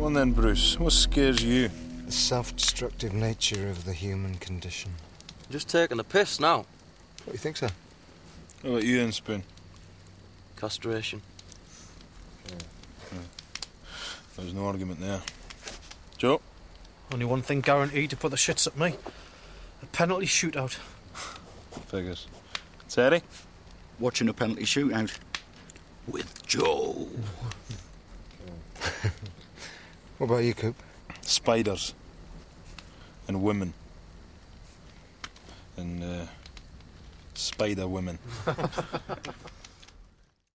Go on then, Bruce. What scares you? The self-destructive nature of the human condition. Just taking the piss now. What do you think, sir? How about you then, Spoon? Castration. There's no argument there. Joe? Only one thing guaranteed to put the shits at me. A penalty shootout. Figures. Terry? Watching a penalty shootout. With Joe. What about you, Coop? Spiders. And women. And, spider women.